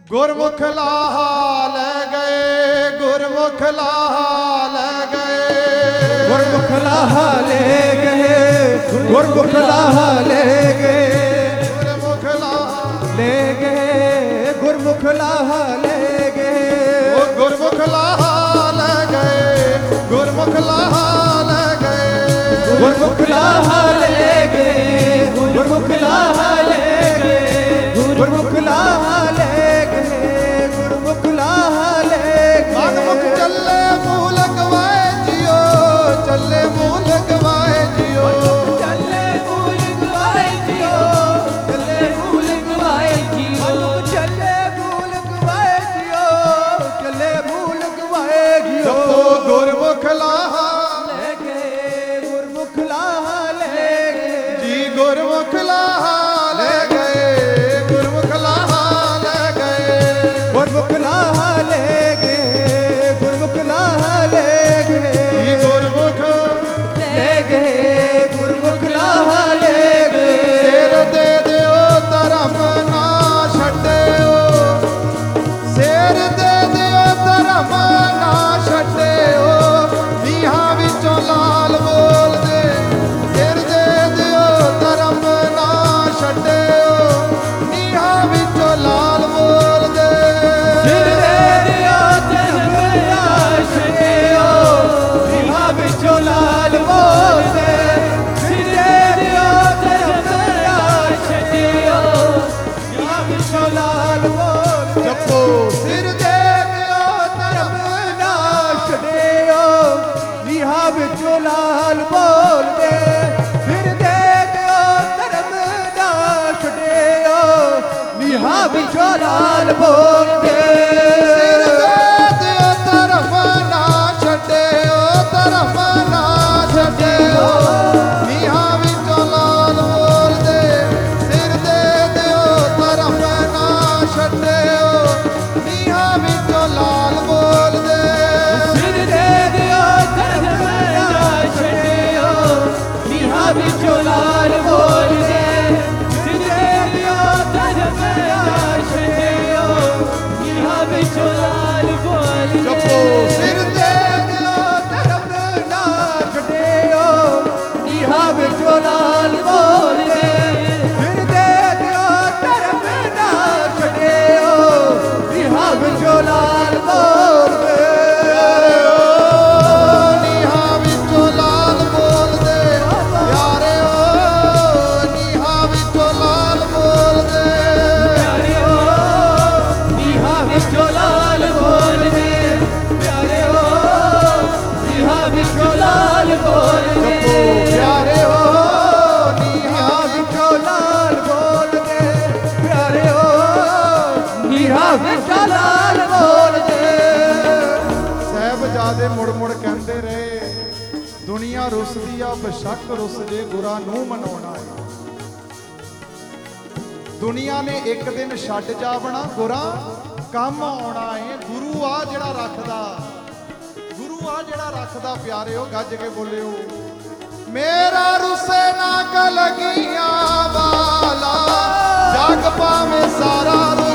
ਗੁਰਮੁਖ ਲਾਹਾ ਲੈ ਗਏ, ਗੁਰਮੁਖ ਲਾਹਾ ਲੈ ਗਏ, ਗੁਰਮੁਖ ਲਾਹਾ ਲੈ ਗਏ, ਗੁਰਮੁਖ ਲਾਹਾ ਲੈ ਗਏ, ਗੁਰਮੁਖ ਲਾਹਾ ਲੈ ਗਏ, ਗੁਰਮੁਖ ਲਾਹਾ ਲੈ ਗਏ, ਉਹ ਗੁਰਮੁਖ ਲਾਹਾ ਲੈ ਗਏ, ਗੁਰਮੁਖ ਲਾਹਾ ਲੈ ਗਏ, ਗੁਰਮੁਖ ਲਾਹਾ ਲੈ ਗਏ, ਗੁਰਮੁਖ ਲਾਹਾ ਲੈ ਗਏ, ਗੁਰਮੁਖ ਲਾਹਾ ਲੈ ਗਏ, ਗੁਰਮੁਖ ਲਾਹਾ ਲੈ ਗਏ। ਮਨਮੁਖ ਚੱਲੇ ਮੂਲ ਗਵਾਏ ਜਿਓ, ਚੱਲੇ ਮੂਲ ਗਵਾਏ ਜਿਓ, ਚੱਲੇ ਮੂਲ ਗਵਾਏ ਜਿਓ, ਚੱਲੇ ਮੂਲ ਗਵਾਏ ਜਿਓ, ਚੱਲੇ ਮੂਲ ਗਵਾਏ ਜਿਓ, ਚੱਲੇ ਮੂਲ ਗਵਾਏ ਜਿਓ। ਜਪੋ ਗੁਰਮੁਖ ਲਾਹਾ ਲੈ ਗਏ, ਗੁਰਮੁਖ ਲਾਹਾ ਲੈ ਗਏ, ਜੀ ਗੁਰਮੁਖ ਲਾਹਾ ਲੈ ਗਏ, ਗੁਰਮੁਖ ਲਾਹਾ ਲੈ ਗਏ, ਗੁਰਮੁਖ ਲਾਹਾ ਲੈ ਗਏ, ਗੁਰਮੁਖ ਲਾਹਾ ਲੈ ਗਏ, ਜੀ ਗੁਰਮੁਖ ਲੈ ਗਏ, ਗੁਰਮੁਖ ਲਾਹਾ ਲੈ ਗਏ। ਸਿਰ ਦੇ ਦਿਓ ਧਰਮ ਨਾ ਛੱਡਿਓ, ਸਿਰ ਦੇ ਦਿਓ ਧਰਮ ਨਾ ਛੱਡਿਓ, ਨੀਹਾਂ ਵਿੱਚੋਂ ਲਾਲ ਬੋਲਦੇ, ਸਿਰ ਦੇ ਦਿਓ ਧਰਮ ਨਾ ਛੱਡਿਓ, ਨੀਹਾਂ ਵਿੱਚੋਂ ਲਾਲ ਬੋਲਦੇ, ਸਿਰ ਦੇ ਦਿਓ ਧਰਮ ਨਾ ਛੱਡਿਓ, ਨੀਹਾਂ ਵਿੱਚੋਂ ਲਾਲ ਬੋਲਦੇ, ਸਿਰ ਦੇ ਦਿਓ ਧਰਮ ਨਾ ਛੱਡਿਓ, ਨੀਹਾਂ ਵਿੱਚੋਂ ਲਾਲ ਬੋਲਦੇ। ਜਪੋ ਸਿਰ ਦੇ ਦਿਓ ਧਰਮ ਨਾ ਛੱਡਿਓ, ਨੀਹਾਂ ਵਿੱਚੋਂ ਲਾਲ ਬੋਲਦੇ, ਸਿਰ ਦੇ ਦਿਓ ਧਰਮ ਨਾ ਛੱਡਿਓ, ਨੀਹਾਂ ਵਿੱਚੋਂ ਲਾਲ ਬੋਲਦੇ। ਸਿਰ ਦੇ ਦਿਓ ਧਰਮ ਨਾ ਛੱਡਿਓ, ਧਰਮ ਨਾ ਛੱਡਿਓ, ਨੀਹਾਂ ਵਿੱਚੋਂ ਲਾਲ ਬੋਲਦੇ, ਸਿਰ ਦੇ ਦਿਓ ਧਰਮ ਨਾ ਛੱਡਿਓ, ਨੀਹਾਂ ਵਿੱਚੋਂ ਲਾਲ ਬੋਲਦੇ, ਸਿਰ ਦੇ ਦਿਓ ਧਰਮ ਨਾ ਛੱਡਿਓ, ਨੀਹਾਂ ਵਿੱਚੋਂ ਲਾਲ ਬੋਲਦੇ, ਸਿਰ ਦੇ ਦਿਓ ਧਰਮ ਨਾ ਛੱਡਿਓ, ਨੀਹਾਂ ਵਿੱਚੋਂ ਲਾਲ ਬੋਲਦੇ। ਜਪੋ ਸਿਰ ਦੇ ਦਿਓ ਧਰਮ ਨਾ ਛੱਡਿਓ, ਨੀਹਾਂ ਵਿੱਚੋਂ ਲਾਲ ਬੋਲਦੇ, ਸਿਰ ਦੇ ਦਿਓ ਧਰਮ ਨਾ ਛੱਡਿਓ, ਨੀਹਾਂ ਵਿੱਚੋਂ ਲਾਲ ਬੋਲਦੇ। ਨੀਹਾਂ ਵਿੱਚੋਂ ਲਾਲ ਬੋਲਦੇ, ਪਿਆਰਿਓ ਨੀਹਾਂ ਵਿੱਚੋਂ ਲਾਲ ਬੋਲਦੇ, ਪਿਆਰਿਓ ਨੀਹਾਂ ਵਿੱਚੋਂ ਲਾਲ ਬੋਲਦੇ, ਪਿਆਰਿਓ ਨੀਹਾਂ ਵਿੱਚੋਂ ਲਾਲ ਬੋਲਦੇ, ਜਪੋ ਪਿਆਰਿਓ ਨੀਹਾਂ ਵਿੱਚੋਂ ਲਾਲ ਬੋਲਦੇ, ਪਿਆਰਿਓ ਨੀਹਾਂ ਵਿੱਚੋਂ ਲਾਲ ਬੋਲਦੇ। ਸਾਹਿਬਜ਼ਾਦੇ ਮੁੜ ਮੁੜ ਕਹਿੰਦੇ ਰਹੇ, ਦੁਨੀਆ ਰੁੱਸਦੀ ਆ ਬਸ਼ੱਕ ਰੁੱਸ ਜੇ, ਗੁਰਾਂ ਨੂੰ ਮਨਾਉਣਾ ਹੈ। ਦੁਨੀਆ ਨੇ ਇੱਕ ਦਿਨ ਛੱਡ ਜਾਵਣਾ, ਗੁਰਾਂ ਕੰਮ ਆਉਣਾ ਏ। ਗੁਰੂ ਆ ਜਿਹੜਾ ਰੱਖਦਾ, ਗੁਰੂ ਆ ਜਿਹੜਾ ਰੱਖਦਾ, ਪਿਆਰਿਓ ਗੱਜ ਕੇ ਬੋਲਿਓ, ਮੇਰਾ ਰੁੱਸੇ ਨਾ ਕਲਗੀਆਂ ਵਾਲਾ, ਜਗ ਪਾਵੇਂ ਸਾਰਾ